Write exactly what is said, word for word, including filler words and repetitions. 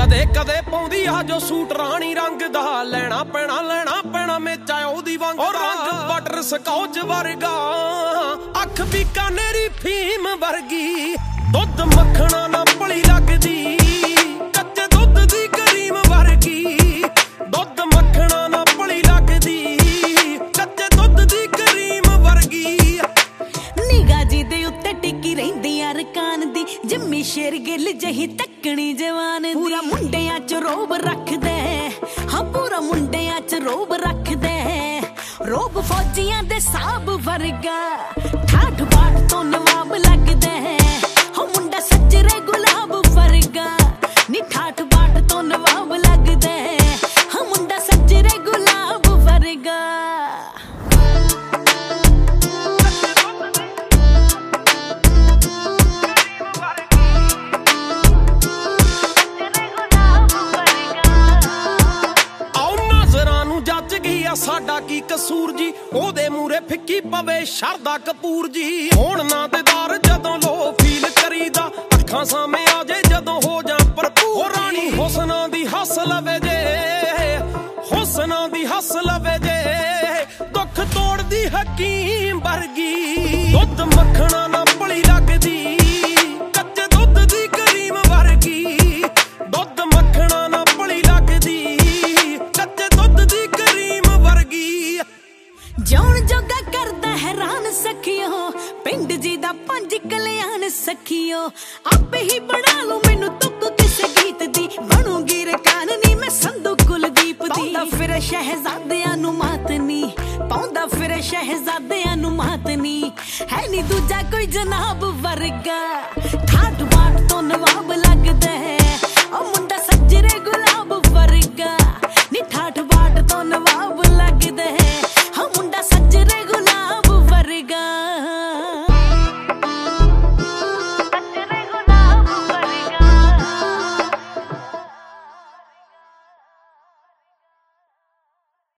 ਕਦੇ ਕਦੇ ਪਾਉਂਦੀ ਆ ਜੋ ਸੂਟ ਰਾਣੀ ਰੰਗ ਦਾ, ਲੈਣਾ ਪੈਣਾ ਲੈਣਾ ਪੈਣਾ ਮੇਚਾ ਉਹਦੀ ਵਾਂਗ। ਉਹ ਰੰਗ ਬਟਰ ਸਕੌਚ ਵਰਗਾ, ਅੱਖ ਬੀਕਾਨੇਰੀ ਫੀਮ ਵਰਗੀ, ਦੁੱਧ ਮੱਖਣਾ ਨਾ ਭਲੀ ਲੱਗਦੀ, ਕੱਚੇ ਦੁੱਧ ਦੀ ਕਰੀਮ ਵਰਗੀ, ਦੁੱਧ ਮੱਖਣਾ ਨਾ ਭਲੀ ਲੱਗਦੀ, ਕੱਚੇ ਦੁੱਧ ਦੀ ਕਰੀਮ ਵਰਗੀ। ਨਿਗਾਹ ਜੀ ਦੇ ਉੱਤੇ ਟਿੱਕੀ ਰਹਿੰਦੀ ਆ ਰਕਾਨ ਦੀ, ਜੰਮੀ ਸ਼ੇਰ ਗਿੱਲ ਜਹੀ ਤੱਕਣੀ ਜਵਾਨ ਦੀ। ਪੂਰਾ ਮੁੰਡਿਆਂ ਚ ਰੋਬ ਰੱਖਦੇ, ਹਾਂ ਪੂਰਾ ਮੁੰਡਿਆਂ ਚ ਰੋਬ ਰੱਖਦੇ, ਰੋਬ ਫੌਜੀਆਂ ਦੇ ਸਾਬ ਵਰਗਾ, ਠਾਠ ਬਾਠ ਤੋਂ ਨਵਾਬ ਲੱਗਦਾ ਹੈ। ਹਾਂ ਮੁੰਡਾ ਸੱਜਰੇ ਗੁਲਾਬ ਵਰਗਾ, ਨੀ ਠਾਠ ਬਾਠ ਤੋਂ ਨਵਾਬ ਲੱਗਦਾ ਹੈ। ਹਾਂ ਮੁੰਡਾ ਸੱਜਰੇ ਗੁਲਾਬ ਵਰਗਾ। ਸਾਡਾ ਕੀ ਕਸੂਰ ਜੀ, ਉਹਦੇ ਮੂਰੇ ਫਿੱਕੀ ਪਵੇ ਸ਼ਰਦਾ ਕਪੂਰ ਜੀ। ਹੋਣ ਨਾ ਦਿਦਾਰ ਜਦੋਂ ਲੋ ਫੀਲ ਕਰੀਦਾ, ਅੱਖਾਂ ਸਾਹਮਣੇ ਆ ਜੇ ਜਦੋਂ ਹੋ ਜਾ ਭਰਪੂਰ। ਰਾਣੀ ਹੁਸਨਾਂ ਦੀ ਹੱਸ ਲਵੇ ਜੇ, ਹੁਸਨਾਂ ਦੀ ਹੱਸ ਲਵੇ ਜੇ, ਦੁੱਖ ਤੋੜਦੀ ਹਕੀਮ ਵਰਗੀ, ਦੁੱਧ ਮੱਖਣਾ ਨਾ ਭਲੀ ਲੱਗਦੀ, ਕੱਚੇ ਦੁੱਧ ਦੀ ਕਰੀਮ ਵਰਗੀ, ਦੁੱਧ ਮੱਖਣਾ ਨਾ ਭਲੀ ਲੱਗਦੀ, ਕੱਚੇ ਦੁੱਧ ਦੀ ਕਰੀਮ ਵਰਗੀ। ਜਿਉਣ ਜੋਗਾ ਕਰਦਾ ਹੈਰਾਨ ਸਖੀਓ, ਪਿੰਡ ਜੀ ਦਾ ਪੰਜ ਕਲਿਆਣ ਸਖੀਓ। ਆਪੇ ਹੀ ਬਣਾ ਲੂ ਮੈਨੂੰ ਤੁਕ ਕਿਸੇ ਗੀਤ ਦੀ, ਬਣੂਗੀ ਰਕਾਨਨੀ ਮੈਂ ਸੰਧੂ ਕੁਲਦੀਪ ਦੀ। ਪਾਉਂਦਾ ਫਿਰ ਸ਼ਹਿਜ਼ਾਦਿਆਂ ਨੂੰ ਮਾਤ ਨੀ, ਪਾਉਂਦਾ ਫਿਰ ਸ਼ਹਿਜ਼ਾਦਿਆਂ ਨੂੰ ਮਾਤ ਨੀ, ਹੈ ਨੀ ਦੂਜਾ ਕੋਈ ਜਨਾਬ ਵਰਗਾ, ਠਾਠ ਬਾਠ ਤੋਂ ਨਵਾਬ ਲੱਗਦਾ ਹੈ।